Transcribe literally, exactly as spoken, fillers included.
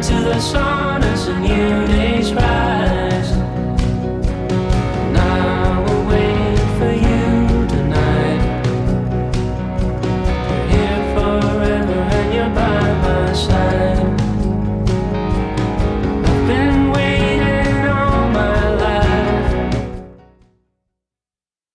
to the sun as a new day's rise.